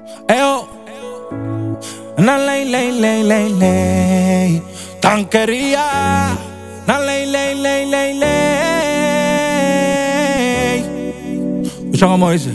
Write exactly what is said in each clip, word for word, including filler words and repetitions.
Eo, na ley, ley, ley, ley, ley. Tan quería, na ley, ley, ley, ley, ley. Escucha cómo dice.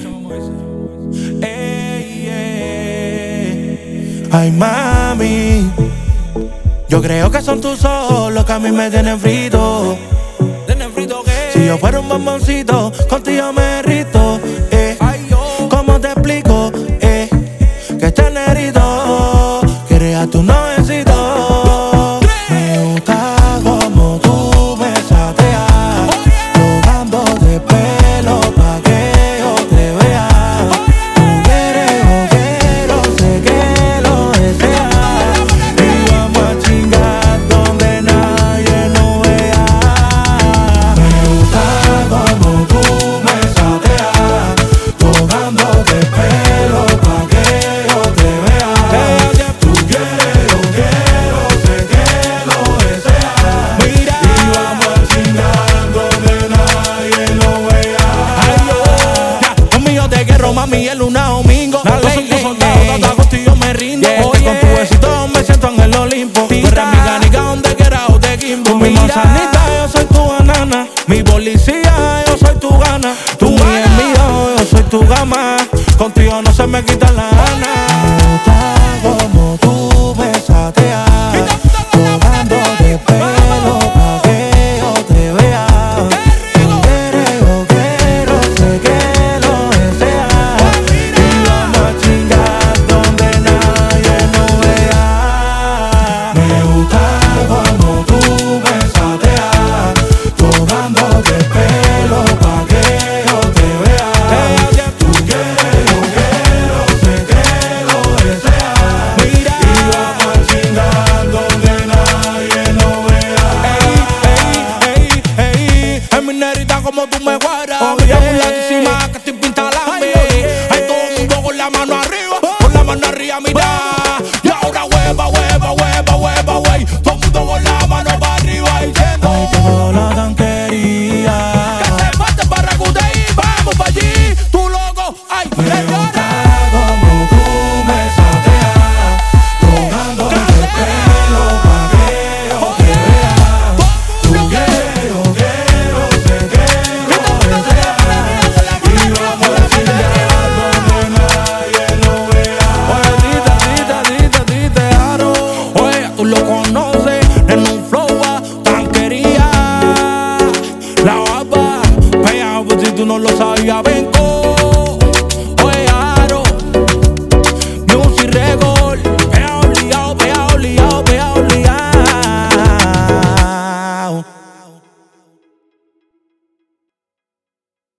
Ey, ey. Ay, mami, yo creo que son tus ojos los que a mí me tienen frito. ¿Tienen frito qué? Si yo fuera un bomboncito, contigo me derrito. Eh. ¿Cómo te explico? Eh. Que este negrito quiere a tu novecito. Me gusta como tú me sateas, robándote pelo pa' que yo te vea. Tú quieres joguero, sé que lo deseas, y vamos a chingar donde nadie nos vea. Me gusta como tú me sateas, robándote pelo pa' que yo te vea. Tú quieres joguero, sé que lo deseas, mira, y vamos a chingar donde nadie nos vea. Ay, yo, ya, conmigo te quiero, mami, el luna domingo. No soy tu soldado, tata, contigo me rindo. Yeah, oye, con tu besito me siento en el Olimpo. Tú eres mi canica, donde quiera yo te quimbo. Tú mi manzanita, yo soy tu banana. Mi policía, yo soy tu gana. Tú mi enemigo, yo soy tu gama. Contigo no se me quita la